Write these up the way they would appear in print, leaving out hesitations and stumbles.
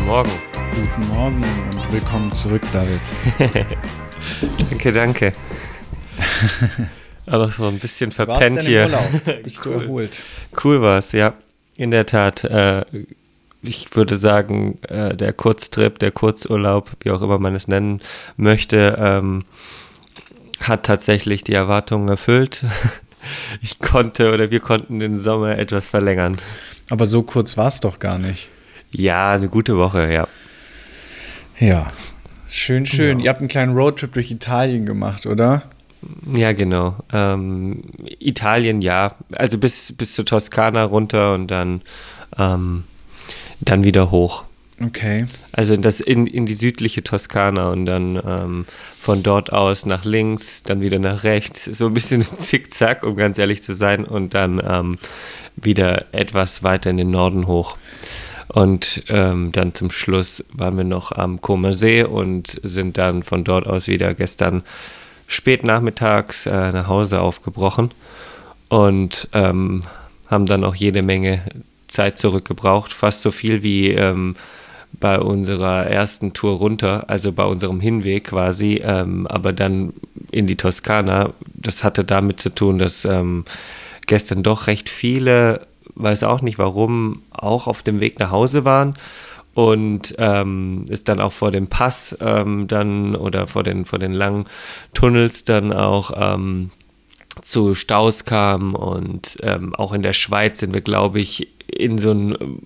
Morgen. Guten Morgen und willkommen zurück, David. Danke. Aber so ein bisschen verpennt Warst denn hier. im Urlaub? Bist du erholt? Cool war's, ja. In der Tat. Ich würde sagen, der Kurztrip, der Kurzurlaub, wie auch immer man es nennen möchte, hat tatsächlich die Erwartungen erfüllt. Wir konnten den Sommer etwas verlängern. Aber so kurz war es doch gar nicht. Ja, eine gute Woche, ja. Ja, schön. Ja. Ihr habt einen kleinen Roadtrip durch Italien gemacht, oder? Ja, genau. Italien, ja. Also bis zur Toskana runter und dann wieder hoch. Okay. Also in die südliche Toskana und dann von dort aus nach links, dann wieder nach rechts. So ein bisschen zickzack, um ganz ehrlich zu sein. Und dann wieder etwas weiter in den Norden hoch. Und dann zum Schluss waren wir noch am Comer See und sind dann von dort aus wieder gestern spät nachmittags nach Hause aufgebrochen und haben dann auch jede Menge Zeit zurückgebraucht, fast so viel wie bei unserer ersten Tour runter, also bei unserem Hinweg quasi, aber dann in die Toskana. Das hatte damit zu tun, dass gestern doch recht viele, weiß auch nicht warum, auch auf dem Weg nach Hause waren und es dann auch vor dem Pass dann oder vor den langen Tunnels dann auch zu Staus kam und auch in der Schweiz sind wir, glaube ich, in so einen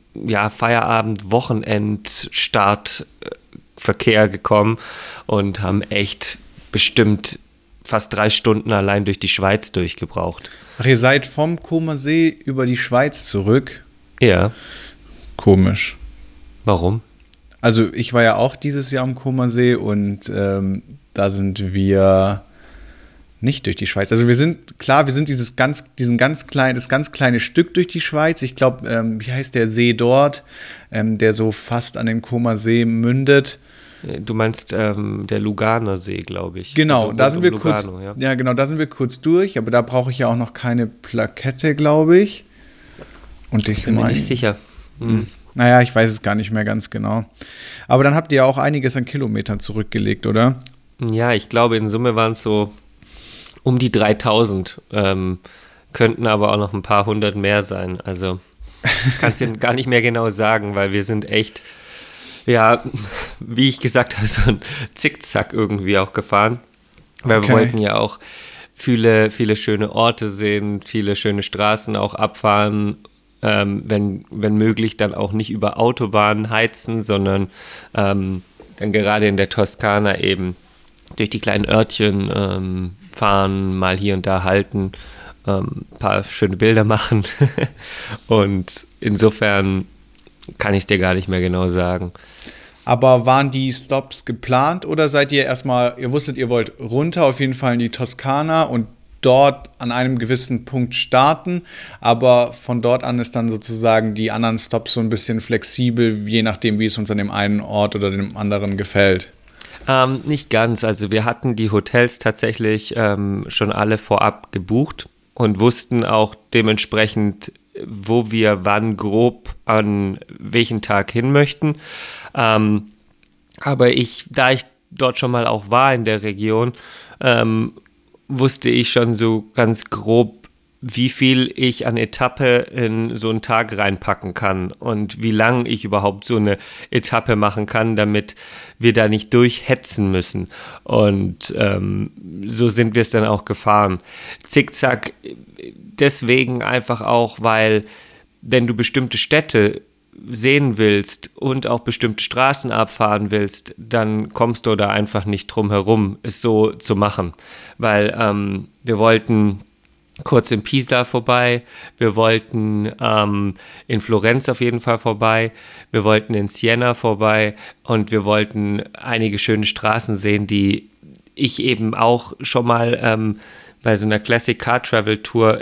Feierabend-Wochenend-Startverkehr gekommen und haben echt bestimmt fast 3 Stunden allein durch die Schweiz durchgebraucht. Ach, ihr seid vom Comer See über die Schweiz zurück? Ja. Komisch. Warum? Also ich war ja auch dieses Jahr am Comer See und da sind wir nicht durch die Schweiz. Also wir sind das ganz kleine Stück durch die Schweiz. Ich glaube, wie heißt der See dort, der so fast an den Comer See mündet? Du meinst der Luganer See, glaube ich. Genau, also da sind wir Lugano, kurz. Ja. Ja, genau, da sind wir kurz durch, aber da brauche ich ja auch noch keine Plakette, glaube ich. Und ich bin mir nicht sicher. Naja, ich weiß es gar nicht mehr ganz genau. Aber dann habt ihr ja auch einiges an Kilometern zurückgelegt, oder? Ja, ich glaube, in Summe waren es so um die 3000. Könnten aber auch noch ein paar hundert mehr sein. Also kannst du gar nicht mehr genau sagen, weil wir sind echt, ja, wie ich gesagt habe, so ein Zickzack irgendwie auch gefahren. Weil wir wollten ja auch viele, viele schöne Orte sehen, viele schöne Straßen auch abfahren. Wenn möglich, dann auch nicht über Autobahnen heizen, sondern dann gerade in der Toskana eben durch die kleinen Örtchen fahren, mal hier und da halten, ein paar schöne Bilder machen. Und insofern kann ich es dir gar nicht mehr genau sagen. Aber waren die Stops geplant oder seid ihr erstmal, ihr wusstet, ihr wollt runter auf jeden Fall in die Toskana und dort an einem gewissen Punkt starten, aber von dort an ist dann sozusagen die anderen Stops so ein bisschen flexibel, je nachdem, wie es uns an dem einen Ort oder dem anderen gefällt? Nicht ganz. Also wir hatten die Hotels tatsächlich schon alle vorab gebucht und wussten auch dementsprechend, wo wir wann grob an welchen Tag hin möchten. Aber da ich dort schon mal auch war in der Region, wusste ich schon so ganz grob, wie viel ich an Etappe in so einen Tag reinpacken kann und wie lang ich überhaupt so eine Etappe machen kann, damit wir da nicht durchhetzen müssen. Und so sind wir es dann auch gefahren. Zickzack, deswegen einfach auch, weil wenn du bestimmte Städte sehen willst und auch bestimmte Straßen abfahren willst, dann kommst du da einfach nicht drum herum, es so zu machen. Weil wir wollten kurz in Pisa vorbei, wir wollten in Florenz auf jeden Fall vorbei, wir wollten in Siena vorbei und wir wollten einige schöne Straßen sehen, die ich eben auch schon mal bei so einer Classic Car Travel Tour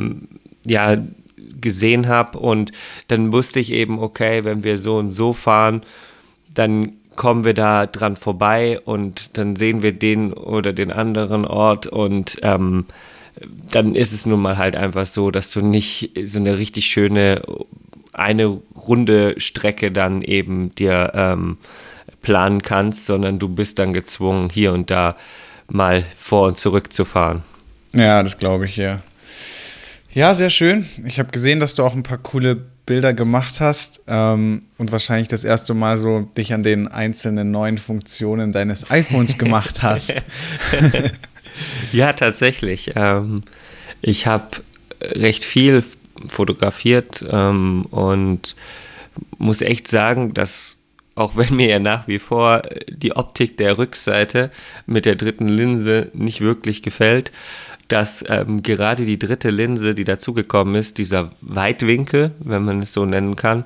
gesehen habe und dann wusste ich eben, okay, wenn wir so und so fahren, dann kommen wir da dran vorbei und dann sehen wir den oder den anderen Ort und dann ist es nun mal halt einfach so, dass du nicht so eine richtig schöne eine runde Strecke dann eben dir planen kannst, sondern du bist dann gezwungen, hier und da mal vor und zurück zu fahren. Ja, das glaube ich, ja. Ja, sehr schön. Ich habe gesehen, dass du auch ein paar coole Bilder gemacht hast und wahrscheinlich das erste Mal so dich an den einzelnen neuen Funktionen deines iPhones gemacht hast. Ja, tatsächlich. Ich habe recht viel fotografiert und muss echt sagen, dass auch wenn mir ja nach wie vor die Optik der Rückseite mit der dritten Linse nicht wirklich gefällt, dass gerade die dritte Linse, die dazugekommen ist, dieser Weitwinkel, wenn man es so nennen kann,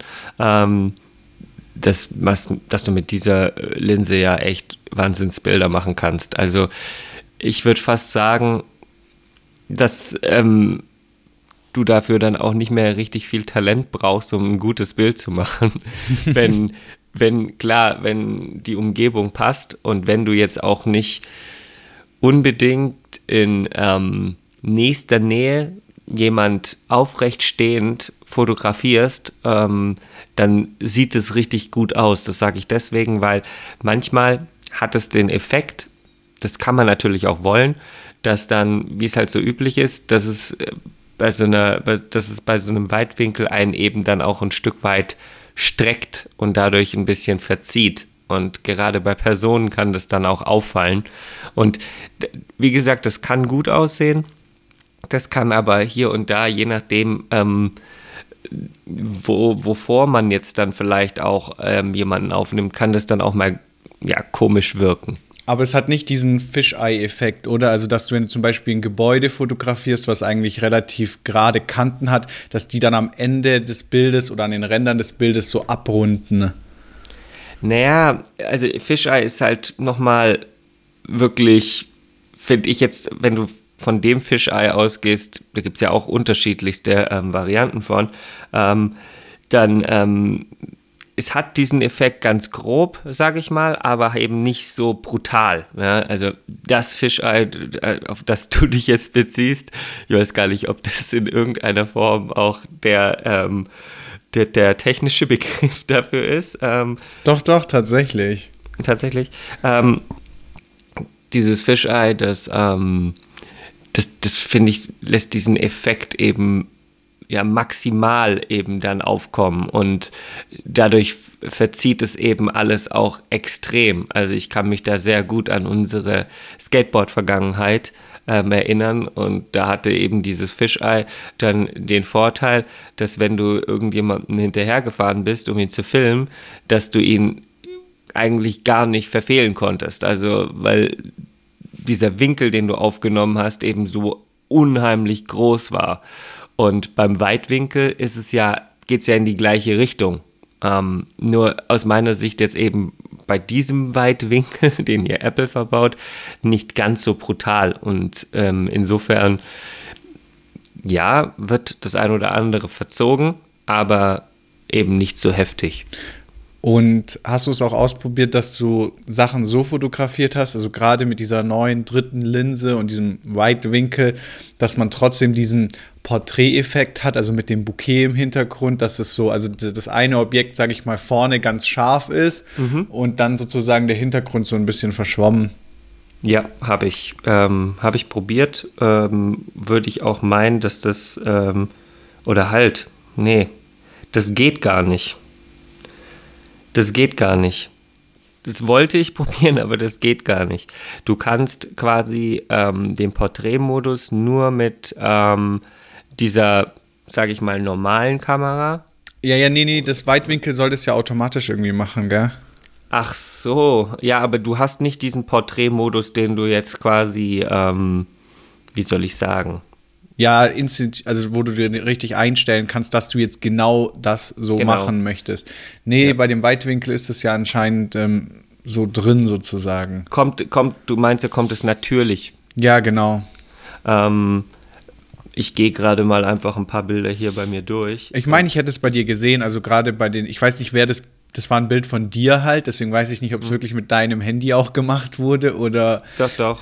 dass du mit dieser Linse ja echt Wahnsinnsbilder machen kannst. Also ich würde fast sagen, dass du dafür dann auch nicht mehr richtig viel Talent brauchst, um ein gutes Bild zu machen. wenn die Umgebung passt und wenn du jetzt auch nicht unbedingt in nächster Nähe jemand aufrecht stehend fotografierst, dann sieht es richtig gut aus. Das sage ich deswegen, weil manchmal hat es den Effekt, das kann man natürlich auch wollen, dass dann, wie es halt so üblich ist, dass es bei so einem Weitwinkel einen eben dann auch ein Stück weit streckt und dadurch ein bisschen verzieht. Und gerade bei Personen kann das dann auch auffallen. Und wie gesagt, das kann gut aussehen. Das kann aber hier und da, je nachdem, wovor man jetzt dann vielleicht auch jemanden aufnimmt, kann das dann auch mal komisch wirken. Aber es hat nicht diesen Fisheye-Effekt, oder? Also, dass du, wenn du zum Beispiel ein Gebäude fotografierst, was eigentlich relativ gerade Kanten hat, dass die dann am Ende des Bildes oder an den Rändern des Bildes so abrunden. Naja, also Fisheye ist halt nochmal wirklich, finde ich jetzt, wenn du von dem Fisheye ausgehst, da gibt es ja auch unterschiedlichste Varianten von, dann es hat diesen Effekt ganz grob, sage ich mal, aber eben nicht so brutal. Ja? Also das Fisheye, auf das du dich jetzt beziehst, ich weiß gar nicht, ob das in irgendeiner Form auch der technische Begriff dafür ist. Doch, tatsächlich. Tatsächlich. Dieses Fisheye, das finde ich, lässt diesen Effekt eben maximal eben dann aufkommen und dadurch verzieht es eben alles auch extrem. Also ich kann mich da sehr gut an unsere Skateboard-Vergangenheit erinnern und da hatte eben dieses Fisheye dann den Vorteil, dass wenn du irgendjemandem hinterhergefahren bist, um ihn zu filmen, dass du ihn eigentlich gar nicht verfehlen konntest. Also weil dieser Winkel, den du aufgenommen hast, eben so unheimlich groß war. Und beim Weitwinkel geht es ja in die gleiche Richtung. Nur aus meiner Sicht jetzt eben bei diesem Weitwinkel, den hier Apple verbaut, nicht ganz so brutal. Und insofern, ja, wird das ein oder andere verzogen, aber eben nicht so heftig. Und hast du es auch ausprobiert, dass du Sachen so fotografiert hast, also gerade mit dieser neuen dritten Linse und diesem Weitwinkel, dass man trotzdem diesen Porträteffekt hat, also mit dem Bouquet im Hintergrund, dass es so, also das eine Objekt, sage ich mal, vorne ganz scharf ist und dann sozusagen der Hintergrund so ein bisschen verschwommen? Ja, habe ich probiert. Würde ich auch meinen, dass das, das geht gar nicht. Das geht gar nicht. Das wollte ich probieren, aber das geht gar nicht. Du kannst quasi den Porträtmodus nur mit dieser, sage ich mal, normalen Kamera. Ja, nee, das Weitwinkel soll das ja automatisch irgendwie machen, gell? Ach so, ja, aber du hast nicht diesen Porträtmodus, den du jetzt quasi, wie soll ich sagen? Ja, also wo du dir richtig einstellen kannst, dass du jetzt genau das so machen möchtest. Nee, bei dem Weitwinkel ist es ja anscheinend so drin sozusagen. Du meinst, da kommt es natürlich. Ja, genau. Ich gehe gerade mal einfach ein paar Bilder hier bei mir durch. Ich meine, ich hätte es bei dir gesehen, also gerade bei den, ich weiß nicht, wer das war ein Bild von dir halt, deswegen weiß ich nicht, ob es wirklich mit deinem Handy auch gemacht wurde oder. Doch.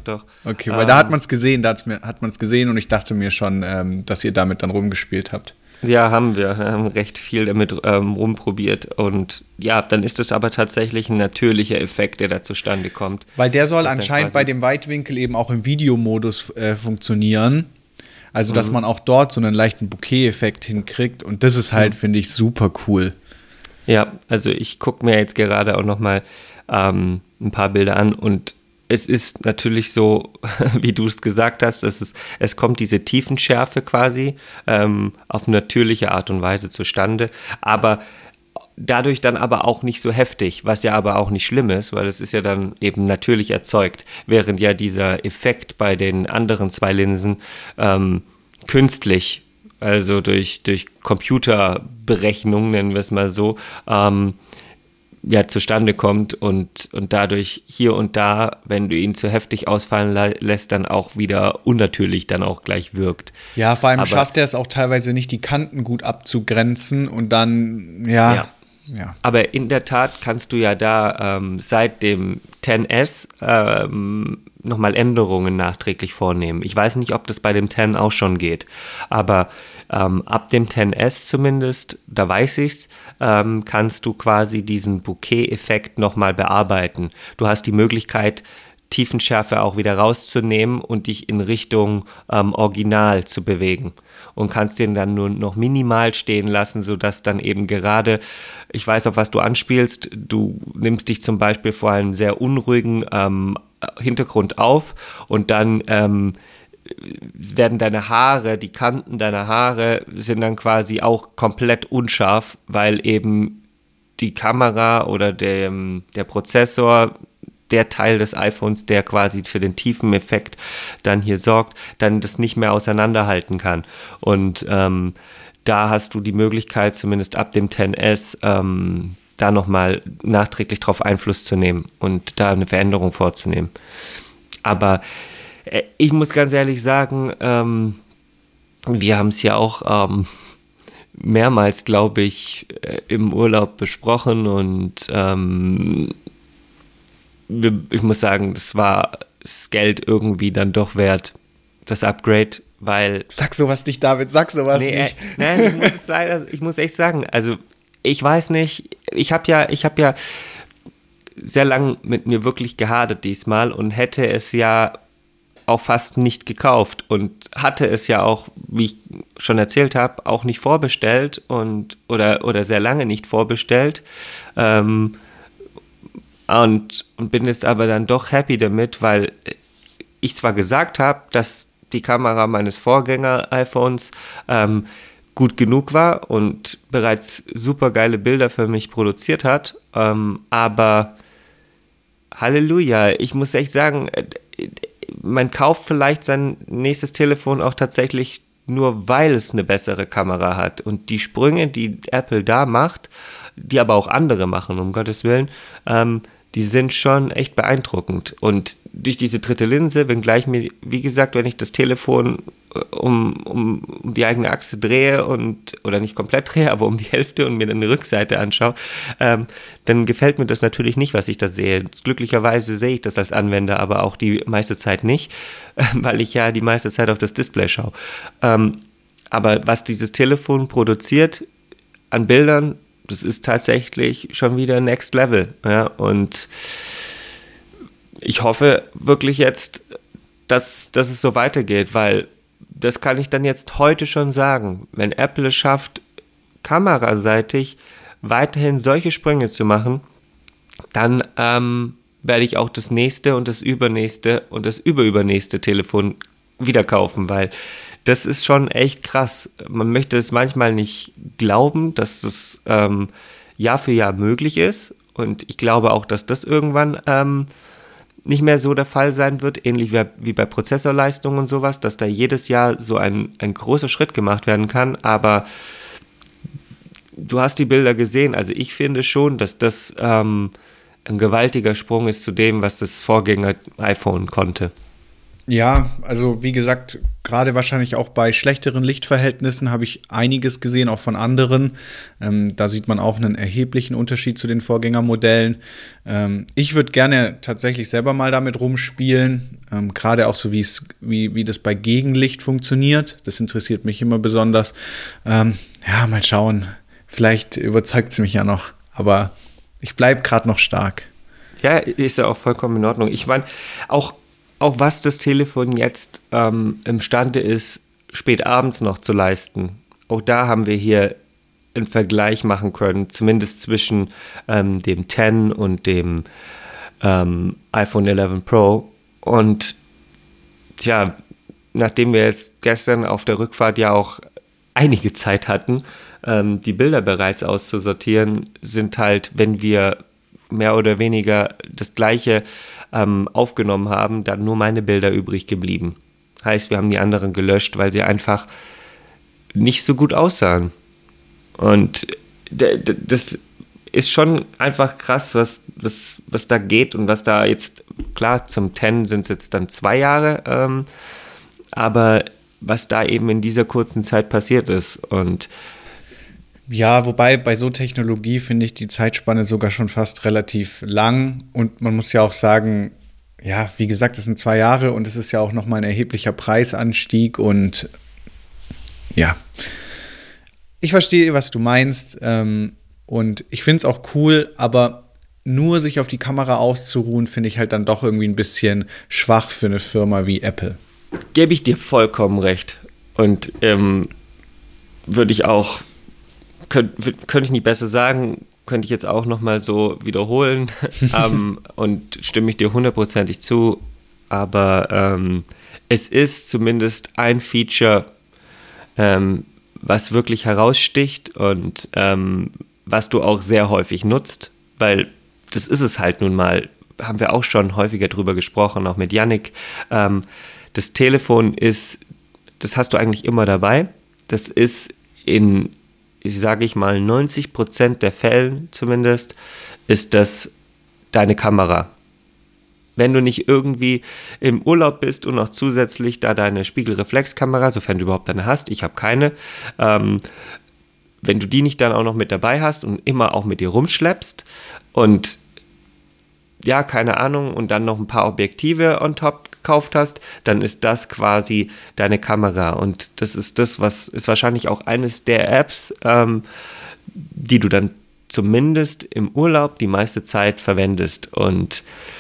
Okay, weil da hat man es gesehen, und ich dachte mir schon, dass ihr damit dann rumgespielt habt. Ja, haben wir. Wir haben recht viel damit rumprobiert. Und ja, dann ist es aber tatsächlich ein natürlicher Effekt, der da zustande kommt. Weil der soll anscheinend bei dem Weitwinkel eben auch im Videomodus funktionieren. Also, dass man auch dort so einen leichten Bokeh-Effekt hinkriegt. Und das ist halt, finde ich, super cool. Ja, also ich gucke mir jetzt gerade auch noch mal ein paar Bilder an und es ist natürlich so, wie du es gesagt hast, es kommt diese Tiefenschärfe quasi auf natürliche Art und Weise zustande, aber dadurch dann aber auch nicht so heftig, was ja aber auch nicht schlimm ist, weil es ist ja dann eben natürlich erzeugt, während ja dieser Effekt bei den anderen zwei Linsen künstlich, also durch Computerberechnung, nennen wir es mal so, ja, zustande kommt und dadurch hier und da, wenn du ihn zu heftig ausfallen lässt, dann auch wieder unnatürlich dann auch gleich wirkt. Ja, vor allem schafft er es auch teilweise nicht, die Kanten gut abzugrenzen und dann, ja. Aber in der Tat kannst du ja da seit dem XS nochmal Änderungen nachträglich vornehmen. Ich weiß nicht, ob das bei dem 10 auch schon geht, aber ab dem XS zumindest, da weiß ich's, kannst du quasi diesen Bokeh-Effekt nochmal bearbeiten. Du hast die Möglichkeit, Tiefenschärfe auch wieder rauszunehmen und dich in Richtung Original zu bewegen. Und kannst den dann nur noch minimal stehen lassen, sodass dann eben gerade, ich weiß, auf was du anspielst, du nimmst dich zum Beispiel vor einem sehr unruhigen Hintergrund auf und dann werden deine Haare, die Kanten deiner Haare sind dann quasi auch komplett unscharf, weil eben die Kamera oder der Prozessor, der Teil des iPhones, der quasi für den tiefen Effekt dann hier sorgt, dann das nicht mehr auseinanderhalten kann. Und da hast du die Möglichkeit, zumindest ab dem XS, da nochmal nachträglich drauf Einfluss zu nehmen und da eine Veränderung vorzunehmen. Aber ich muss ganz ehrlich sagen, wir haben es ja auch mehrmals, glaube ich, im Urlaub besprochen und ich muss sagen, das war das Geld irgendwie dann doch wert, das Upgrade, weil... Sag sowas nicht, David, sag sowas nicht. Nein, ich muss echt sagen, also ich weiß nicht, ich habe ja sehr lang mit mir wirklich gehadert diesmal und hätte es ja auch fast nicht gekauft und hatte es ja auch, wie ich schon erzählt habe, auch nicht vorbestellt oder sehr lange nicht vorbestellt und bin jetzt aber dann doch happy damit, weil ich zwar gesagt habe, dass die Kamera meines Vorgänger-iPhones gut genug war und bereits super geile Bilder für mich produziert hat, aber Halleluja, ich muss echt sagen, man kauft vielleicht sein nächstes Telefon auch tatsächlich nur, weil es eine bessere Kamera hat. Und die Sprünge, die Apple da macht, die aber auch andere machen, um Gottes Willen, die sind schon echt beeindruckend. Und durch diese dritte Linse, wenngleich mir, wie gesagt, wenn ich das Telefon um die eigene Achse drehe oder nicht komplett drehe, aber um die Hälfte und mir dann die Rückseite anschaue, dann gefällt mir das natürlich nicht, was ich da sehe. Glücklicherweise sehe ich das als Anwender, aber auch die meiste Zeit nicht, weil ich ja die meiste Zeit auf das Display schaue. Aber was dieses Telefon produziert an Bildern, das ist tatsächlich schon wieder Next Level. Ja? Und ich hoffe wirklich jetzt, dass es so weitergeht, weil das kann ich dann jetzt heute schon sagen. Wenn Apple es schafft, kameraseitig weiterhin solche Sprünge zu machen, dann werde ich auch das nächste und das übernächste und das überübernächste Telefon wieder kaufen, weil das ist schon echt krass. Man möchte es manchmal nicht glauben, dass es Jahr für Jahr möglich ist. Und ich glaube auch, dass das irgendwann nicht mehr so der Fall sein wird, ähnlich wie bei Prozessorleistung und sowas, dass da jedes Jahr so ein großer Schritt gemacht werden kann. Aber du hast die Bilder gesehen. Also ich finde schon, dass das ein gewaltiger Sprung ist zu dem, was das Vorgänger-iPhone konnte. Ja, also wie gesagt, gerade wahrscheinlich auch bei schlechteren Lichtverhältnissen habe ich einiges gesehen, auch von anderen. Da sieht man auch einen erheblichen Unterschied zu den Vorgängermodellen. Ich würde gerne tatsächlich selber mal damit rumspielen, gerade auch so wie das bei Gegenlicht funktioniert. Das interessiert mich immer besonders. Ja, mal schauen. Vielleicht überzeugt es mich ja noch, aber ich bleibe gerade noch stark. Ja, ist ja auch vollkommen in Ordnung. Ich meine, auch was das Telefon jetzt imstande ist, spät abends noch zu leisten. Auch da haben wir hier einen Vergleich machen können, zumindest zwischen dem 10 und dem iPhone 11 Pro. Und tja, nachdem wir jetzt gestern auf der Rückfahrt ja auch einige Zeit hatten, die Bilder bereits auszusortieren, sind halt, wenn wir mehr oder weniger das Gleiche aufgenommen haben, dann nur meine Bilder übrig geblieben. Heißt, wir haben die anderen gelöscht, weil sie einfach nicht so gut aussahen. Und das ist schon einfach krass, was da geht und was da jetzt, klar, zum 10 sind es jetzt dann 2 Jahre, aber was da eben in dieser kurzen Zeit passiert ist. Und Ja, wobei bei so Technologie finde ich die Zeitspanne sogar schon fast relativ lang. Und man muss ja auch sagen, ja, wie gesagt, das sind 2 Jahre und es ist ja auch nochmal ein erheblicher Preisanstieg. Und ja, ich verstehe, was du meinst. Und ich finde es auch cool, aber nur sich auf die Kamera auszuruhen, finde ich halt dann doch irgendwie ein bisschen schwach für eine Firma wie Apple. gebe ich dir vollkommen recht. Und würde ich auch, könnte ich nicht besser sagen, könnte ich jetzt auch nochmal so wiederholen und stimme ich dir hundertprozentig zu. Aber es ist zumindest ein Feature, was wirklich heraussticht und was du auch sehr häufig nutzt, weil das ist es halt nun mal, haben wir auch schon häufiger drüber gesprochen, auch mit Yannick. Das Telefon ist, das hast du eigentlich immer dabei. Das ist in, sage ich mal, 90% der Fällen zumindest, ist das deine Kamera. Wenn du nicht irgendwie im Urlaub bist und noch zusätzlich da deine Spiegelreflexkamera, sofern du überhaupt eine hast, ich habe keine, wenn du die nicht dann auch noch mit dabei hast und immer auch mit dir rumschleppst und ja, keine Ahnung, und dann noch ein paar Objektive on top gekauft hast, dann ist das quasi deine Kamera. Und das ist das, was ist wahrscheinlich auch eines der Apps, die du dann zumindest im Urlaub die meiste Zeit verwendest. Und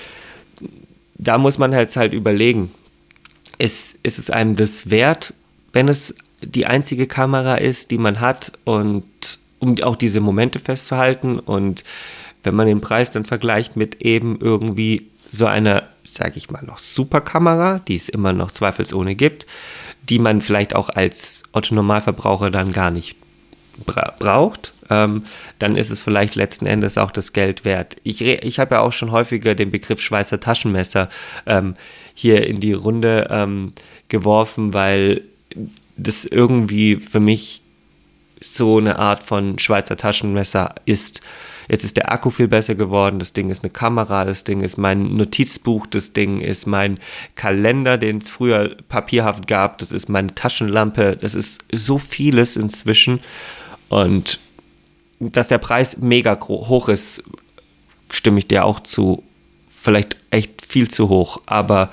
da muss man halt überlegen, ist es einem das wert, wenn es die einzige Kamera ist, die man hat, und um auch diese Momente festzuhalten. Und wenn man den Preis dann vergleicht mit eben irgendwie so einer, sage ich mal, noch Superkamera, die es immer noch zweifelsohne gibt, die man vielleicht auch als Otto-Normalverbraucher dann gar nicht braucht, dann ist es vielleicht letzten Endes auch das Geld wert. Ich habe ja auch schon häufiger den Begriff Schweizer Taschenmesser hier in die Runde geworfen, weil das irgendwie für mich so eine Art von Schweizer Taschenmesser ist. Jetzt ist der Akku viel besser geworden, das Ding ist eine Kamera, das Ding ist mein Notizbuch, das Ding ist mein Kalender, den es früher papierhaft gab, das ist meine Taschenlampe, das ist so vieles inzwischen. Und dass der Preis mega hoch ist, stimme ich dir auch zu. Vielleicht echt viel zu hoch, aber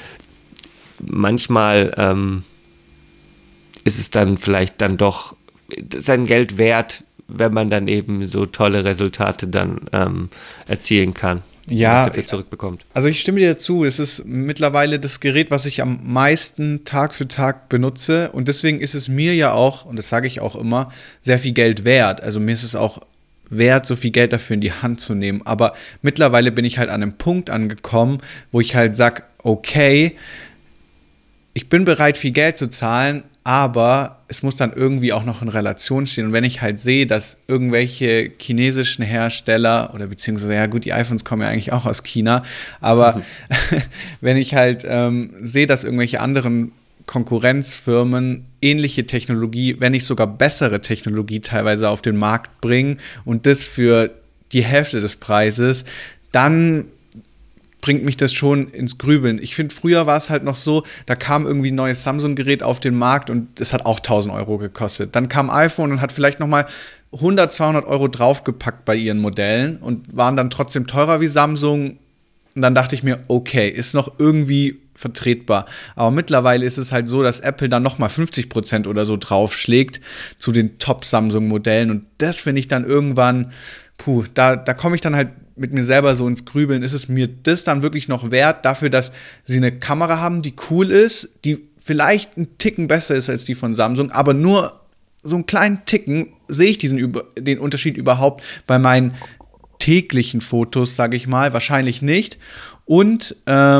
manchmal ist es dann vielleicht dann doch sein Geld wert, wenn man dann eben so tolle Resultate dann erzielen kann, Ja, was dafür zurückbekommt. also ich stimme dir zu, es ist mittlerweile das Gerät, was ich am meisten Tag für Tag benutze, und deswegen ist es mir ja auch, und das sage ich auch immer, sehr viel Geld wert. Also mir ist es auch wert, so viel Geld dafür in die Hand zu nehmen. Aber mittlerweile bin ich halt an einem Punkt angekommen, wo ich halt sage, okay, ich bin bereit, viel Geld zu zahlen, aber es muss dann irgendwie auch noch in Relation stehen. Und wenn ich halt sehe, dass irgendwelche chinesischen Hersteller oder beziehungsweise, ja gut, die iPhones kommen ja eigentlich auch aus China, aber wenn ich halt sehe, dass irgendwelche anderen Konkurrenzfirmen ähnliche Technologie, wenn nicht sogar bessere Technologie teilweise auf den Markt bringen und das für die Hälfte des Preises, dann bringt mich das schon ins Grübeln. Ich finde, früher war es halt noch so, da kam irgendwie ein neues Samsung-Gerät auf den Markt und es hat auch 1.000 Euro gekostet. Dann kam iPhone und hat vielleicht noch mal 100, 200 Euro draufgepackt bei ihren Modellen und waren dann trotzdem teurer wie Samsung. Und dann dachte ich mir, okay, ist noch irgendwie vertretbar. Aber mittlerweile ist es halt so, dass Apple dann noch mal 50% oder so draufschlägt zu den Top-Samsung-Modellen. Und das finde ich dann irgendwann, da komme ich dann halt mit mir selber so ins Grübeln. Ist es mir das dann wirklich noch wert, dafür, dass sie eine Kamera haben, die cool ist, die vielleicht einen Ticken besser ist als die von Samsung, aber nur so einen kleinen Ticken, sehe ich den Unterschied überhaupt bei meinen täglichen Fotos, sage ich mal, wahrscheinlich nicht. Und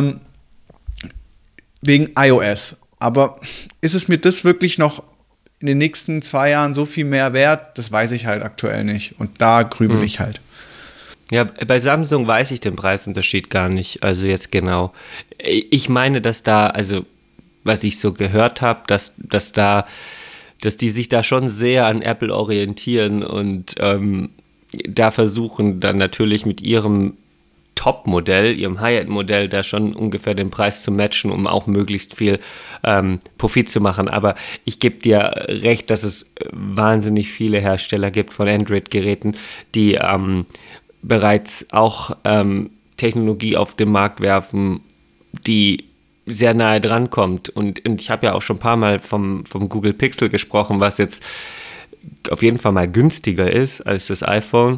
wegen iOS. Aber ist es mir das wirklich noch in den nächsten 2 Jahren so viel mehr wert? Das weiß ich halt aktuell nicht. Und da grübel ich halt. Ja, bei Samsung weiß ich den Preisunterschied gar nicht, also jetzt genau. Ich meine, dass da, also was ich so gehört habe, dass die sich da schon sehr an Apple orientieren und da versuchen dann natürlich mit ihrem Top-Modell, ihrem High-End-Modell, da schon ungefähr den Preis zu matchen, um auch möglichst viel Profit zu machen. Aber ich gebe dir recht, dass es wahnsinnig viele Hersteller gibt von Android-Geräten, die bereits auch Technologie auf den Markt werfen, die sehr nahe dran kommt. Und ich habe ja auch schon ein paar Mal vom Google Pixel gesprochen, was jetzt auf jeden Fall mal günstiger ist als das iPhone.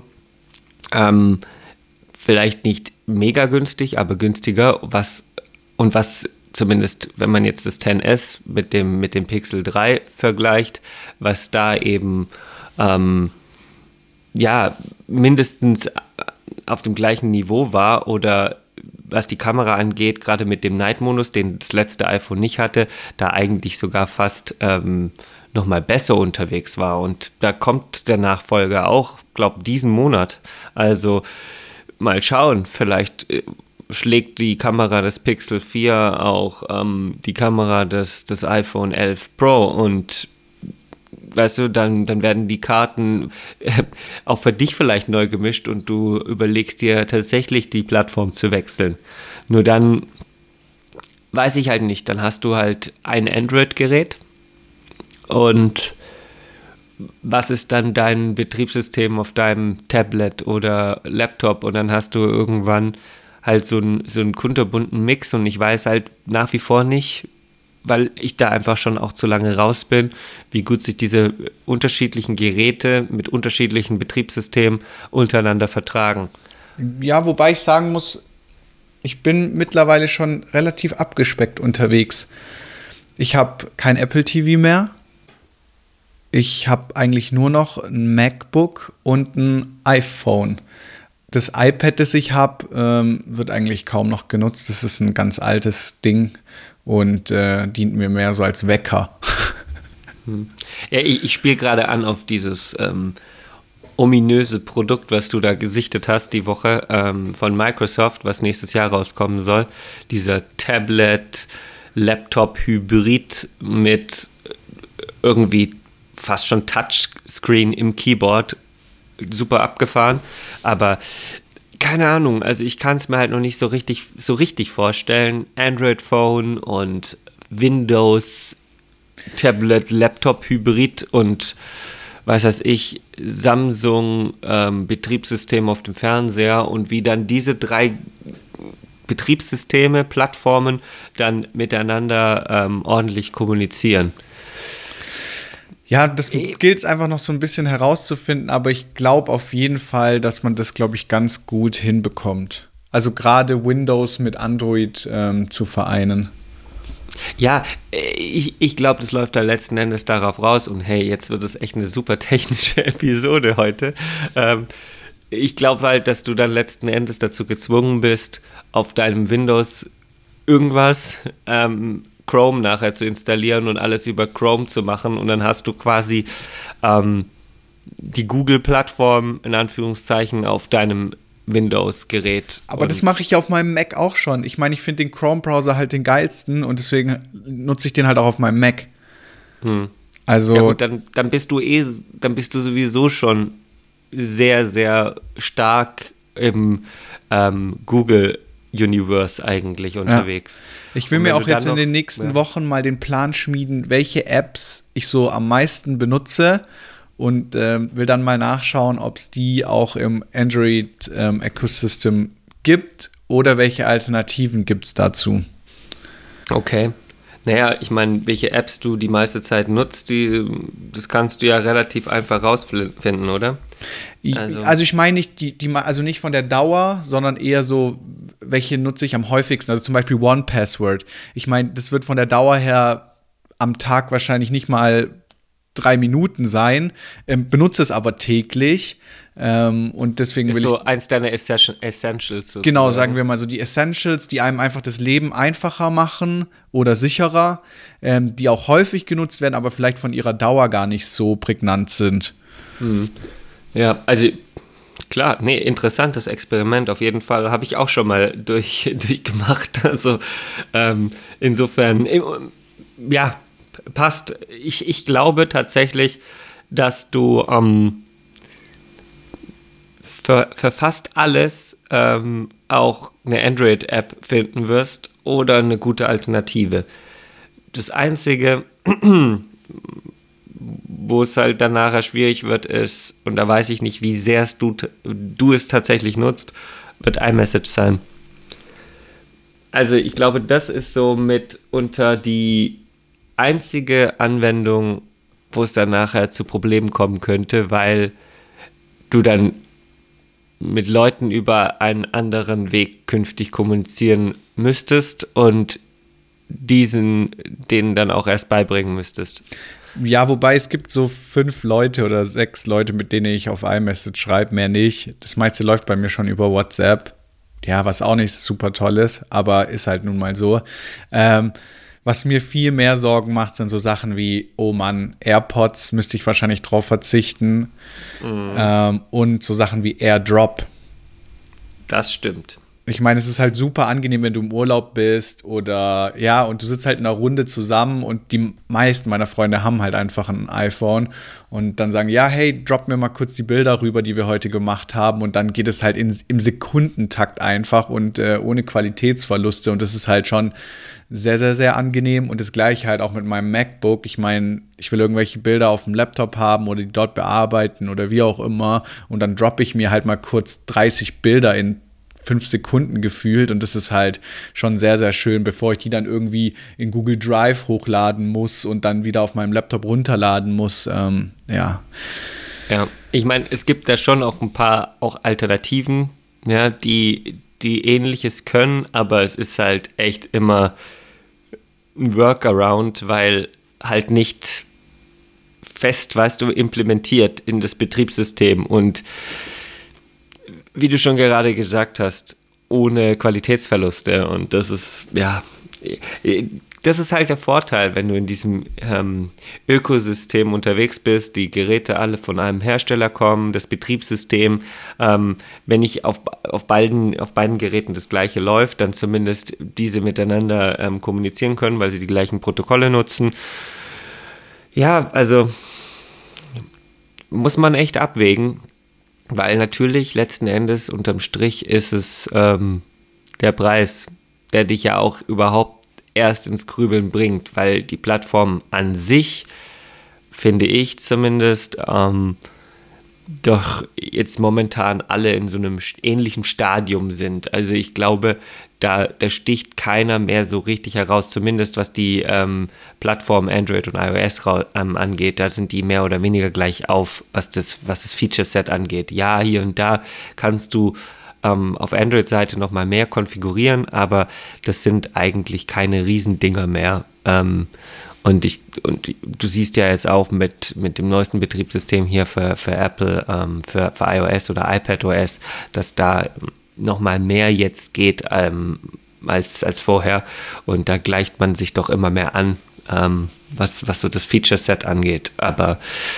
Vielleicht nicht mega günstig, aber günstiger. Was zumindest, wenn man jetzt das XS mit dem Pixel 3 vergleicht, was da eben mindestens auf dem gleichen Niveau war oder was die Kamera angeht, gerade mit dem Night-Modus, den das letzte iPhone nicht hatte, da eigentlich sogar fast nochmal besser unterwegs war. Und da kommt der Nachfolger auch, glaube diesen Monat. Also mal schauen, vielleicht schlägt die Kamera des Pixel 4 auch die Kamera des iPhone 11 Pro und weißt du, dann werden die Karten auch für dich vielleicht neu gemischt und du überlegst dir tatsächlich die Plattform zu wechseln. Nur dann weiß ich halt nicht, dann hast du halt ein Android-Gerät und was ist dann dein Betriebssystem auf deinem Tablet oder Laptop und dann hast du irgendwann halt so einen kunterbunten Mix und ich weiß halt nach wie vor nicht, weil ich da einfach schon auch zu lange raus bin, wie gut sich diese unterschiedlichen Geräte mit unterschiedlichen Betriebssystemen untereinander vertragen. Ja, wobei ich sagen muss, ich bin mittlerweile schon relativ abgespeckt unterwegs. Ich habe kein Apple TV mehr. Ich habe eigentlich nur noch ein MacBook und ein iPhone. Das iPad, das ich habe, wird eigentlich kaum noch genutzt. Das ist ein ganz altes Ding und dient mir mehr so als Wecker. Ja, ich spiele gerade an auf dieses ominöse Produkt, was du da gesichtet hast die Woche von Microsoft, was nächstes Jahr rauskommen soll. Dieser Tablet-Laptop-Hybrid mit irgendwie fast schon Touchscreen im Keyboard. Super abgefahren, aber keine Ahnung, also ich kann es mir halt noch nicht so richtig vorstellen. Android-Phone und Windows, Tablet, Laptop, Hybrid und was weiß ich, Samsung Betriebssystem auf dem Fernseher und wie dann diese 3 Betriebssysteme, Plattformen dann miteinander ordentlich kommunizieren. Ja, das gilt es einfach noch so ein bisschen herauszufinden, aber ich glaube auf jeden Fall, dass man das, glaube ich, ganz gut hinbekommt. Also gerade Windows mit Android zu vereinen. Ja, ich glaube, das läuft da letzten Endes darauf raus und hey, jetzt wird es echt eine super technische Episode heute. Ich glaube halt, dass du dann letzten Endes dazu gezwungen bist, auf deinem Windows irgendwas Chrome nachher zu installieren und alles über Chrome zu machen und dann hast du quasi die Google-Plattform in Anführungszeichen auf deinem Windows-Gerät. Aber das mache ich auf meinem Mac auch schon. Ich meine, ich finde den Chrome-Browser halt den geilsten und deswegen nutze ich den halt auch auf meinem Mac. Also ja gut, dann bist du sowieso schon sehr, sehr stark im Google Universe eigentlich unterwegs. Ich will mir auch jetzt in den nächsten Wochen mal den Plan schmieden, welche Apps ich so am meisten benutze und will dann mal nachschauen, ob es die auch im Android Ecosystem gibt oder welche Alternativen gibt es dazu. Okay. Naja, ich meine, welche Apps du die meiste Zeit nutzt, das kannst du ja relativ einfach rausfinden, oder? Also ich meine nicht also nicht von der Dauer, sondern eher so, welche nutze ich am häufigsten. Also zum Beispiel One Password. Ich meine, das wird von der Dauer her am Tag wahrscheinlich nicht mal 3 Minuten sein, benutze es aber täglich. Und deswegen ist will so ich eins deiner Essentials. Sozusagen. Genau, sagen wir mal so die Essentials, die einem einfach das Leben einfacher machen oder sicherer, die auch häufig genutzt werden, aber vielleicht von ihrer Dauer gar nicht so prägnant sind. Ja, also klar, interessantes Experiment auf jeden Fall, habe ich auch schon mal durchgemacht. Also insofern, ja, passt. Ich glaube tatsächlich, dass du für fast alles auch eine Android-App finden wirst oder eine gute Alternative. Das Einzige, wo es halt dann nachher schwierig wird, ist, und da weiß ich nicht, wie sehr du es tatsächlich nutzt, wird iMessage sein. Also ich glaube, das ist so mitunter die einzige Anwendung, wo es dann nachher zu Problemen kommen könnte, weil du dann mit Leuten über einen anderen Weg künftig kommunizieren müsstest und denen dann auch erst beibringen müsstest. Ja, wobei es gibt so 5 Leute oder 6 Leute, mit denen ich auf iMessage schreibe, mehr nicht. Das meiste läuft bei mir schon über WhatsApp. Ja, was auch nicht super toll ist, aber ist halt nun mal so. Was mir viel mehr Sorgen macht, sind so Sachen wie, oh Mann, AirPods müsste ich wahrscheinlich drauf verzichten. Und so Sachen wie AirDrop. Das stimmt. Ich meine, es ist halt super angenehm, wenn du im Urlaub bist oder ja, und du sitzt halt in einer Runde zusammen und die meisten meiner Freunde haben halt einfach ein iPhone und dann sagen, ja, hey, drop mir mal kurz die Bilder rüber, die wir heute gemacht haben und dann geht es halt im Sekundentakt einfach und ohne Qualitätsverluste und das ist halt schon sehr, sehr, sehr angenehm und das gleiche halt auch mit meinem MacBook. Ich meine, ich will irgendwelche Bilder auf dem Laptop haben oder die dort bearbeiten oder wie auch immer und dann droppe ich mir halt mal kurz 30 Bilder in 5 Sekunden gefühlt und das ist halt schon sehr, sehr schön, bevor ich die dann irgendwie in Google Drive hochladen muss und dann wieder auf meinem Laptop runterladen muss. Ja, ich meine, es gibt da schon auch ein paar auch Alternativen, ja, die Ähnliches können, aber es ist halt echt immer ein Workaround, weil halt nicht fest, weißt du, implementiert in das Betriebssystem und wie du schon gerade gesagt hast, ohne Qualitätsverluste. Und das ist, ja, das ist halt der Vorteil, wenn du in diesem Ökosystem unterwegs bist, die Geräte alle von einem Hersteller kommen, das Betriebssystem, wenn nicht auf beiden Geräten das gleiche läuft, dann zumindest diese miteinander kommunizieren können, weil sie die gleichen Protokolle nutzen. Ja, also muss man echt abwägen. Weil natürlich letzten Endes unterm Strich ist es der Preis, der dich ja auch überhaupt erst ins Grübeln bringt, weil die Plattformen an sich, finde ich zumindest, doch jetzt momentan alle in so einem ähnlichen Stadium sind. Also ich glaube, da sticht keiner mehr so richtig heraus, zumindest was die Plattform Android und iOS angeht. Da sind die mehr oder weniger gleich auf, was das Feature-Set angeht. Ja, hier und da kannst du auf Android-Seite nochmal mehr konfigurieren, aber das sind eigentlich keine Riesendinger mehr. Und du siehst ja jetzt auch mit dem neuesten Betriebssystem hier für Apple, für iOS oder iPadOS, dass da nochmal mehr jetzt geht als vorher. Und da gleicht man sich doch immer mehr an, was so das Feature-Set angeht. Aber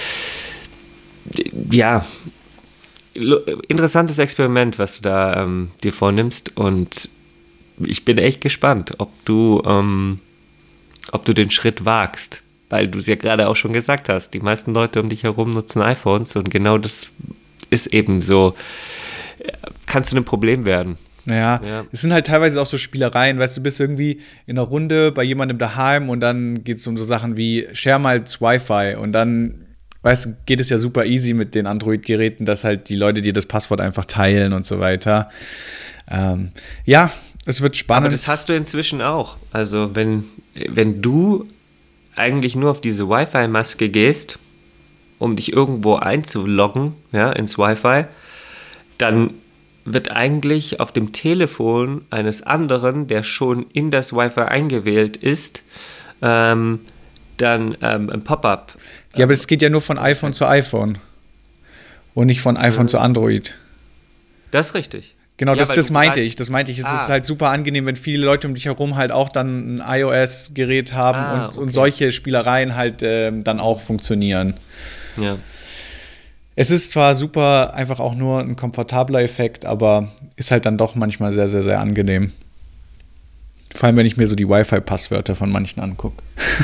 ja, interessantes Experiment, was du da dir vornimmst. Und ich bin echt gespannt, ob du den Schritt wagst, weil du es ja gerade auch schon gesagt hast, die meisten Leute um dich herum nutzen iPhones und genau das ist eben so, kann zu einem Problem werden. Naja, es sind halt teilweise auch so Spielereien, weißt du, bist irgendwie in einer Runde bei jemandem daheim und dann geht es um so Sachen wie, share mal das Wi-Fi und dann, weißt du, geht es ja super easy mit den Android-Geräten, dass halt die Leute dir das Passwort einfach teilen und so weiter. Ja, es wird spannend. Aber das hast du inzwischen auch. Also wenn du eigentlich nur auf diese Wi-Fi-Maske gehst, um dich irgendwo einzuloggen, ja, ins Wi-Fi, dann wird eigentlich auf dem Telefon eines anderen, der schon in das Wi-Fi eingewählt ist, dann ein Pop-up. Ja, aber es geht ja nur von iPhone zu iPhone und nicht von iPhone zu Android. Das ist richtig. Genau, ja, das meinte ich. Es ist halt super angenehm, wenn viele Leute um dich herum halt auch dann ein iOS-Gerät haben und solche Spielereien halt dann auch funktionieren. Ja. Es ist zwar super, einfach auch nur ein komfortabler Effekt, aber ist halt dann doch manchmal sehr, sehr, sehr angenehm. Vor allem, wenn ich mir so die Wi-Fi-Passwörter von manchen angucke.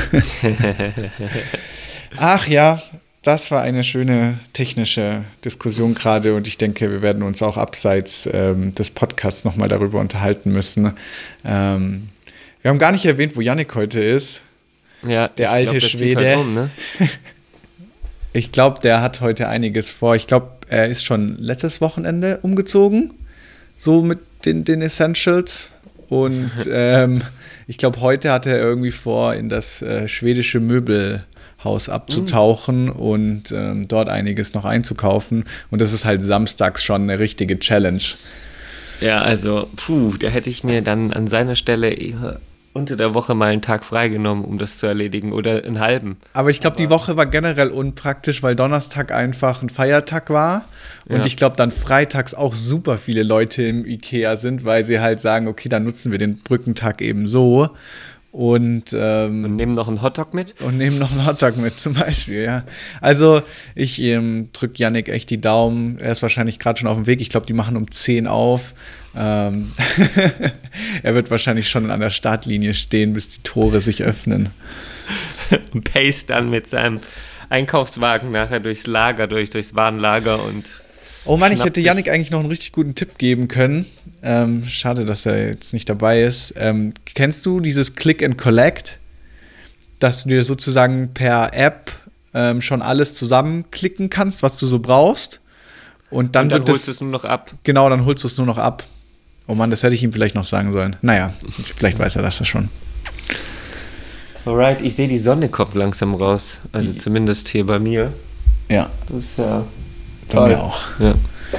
Ach ja, das war eine schöne technische Diskussion gerade und ich denke, wir werden uns auch abseits des Podcasts nochmal darüber unterhalten müssen. Wir haben gar nicht erwähnt, wo Yannick heute ist. Ja, der alte Schwede. Halt um, ne? Ich glaube, der hat heute einiges vor. Ich glaube, er ist schon letztes Wochenende umgezogen, so mit den Essentials. Und ich glaube, heute hat er irgendwie vor, in das schwedische Möbelhaus abzutauchen und dort einiges noch einzukaufen. Und das ist halt samstags schon eine richtige Challenge. Ja, also, da hätte ich mir dann an seiner Stelle eher unter der Woche mal einen Tag freigenommen, um das zu erledigen, oder einen halben. Aber ich glaube, die Woche war generell unpraktisch, weil Donnerstag einfach ein Feiertag war. Und ich glaube, dann freitags auch super viele Leute im Ikea sind, weil sie halt sagen, okay, dann nutzen wir den Brückentag eben so. Und nehmen noch einen Hotdog mit? Und nehmen noch einen Hotdog mit zum Beispiel, ja. Also ich drücke Yannick echt die Daumen. Er ist wahrscheinlich gerade schon auf dem Weg. Ich glaube, die machen um 10 auf. Er wird wahrscheinlich schon an der Startlinie stehen, bis die Tore sich öffnen. Und pace dann mit seinem Einkaufswagen nachher durchs Warenlager und oh Mann, ich hätte Yannick eigentlich noch einen richtig guten Tipp geben können. Schade, dass er jetzt nicht dabei ist. Kennst du dieses Click and Collect? Dass du dir sozusagen per App schon alles zusammenklicken kannst, was du so brauchst. Und dann holst du es nur noch ab. Genau, dann holst du es nur noch ab. Oh Mann, das hätte ich ihm vielleicht noch sagen sollen. Naja, vielleicht weiß er das schon. Alright, ich sehe, die Sonne kommt langsam raus. Also zumindest hier bei mir. Ja. Das ist ja bei mir auch. Ja.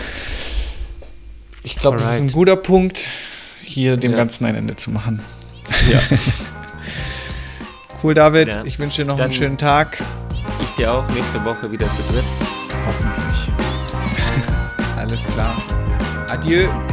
Ich glaube, das ist ein guter Punkt, hier dem Ganzen ein Ende zu machen. Ja. Cool, David. Ja. Ich wünsche dir noch einen schönen Tag. Ich dir auch. Nächste Woche wieder zu dritt. Hoffentlich. Alles klar. Adieu.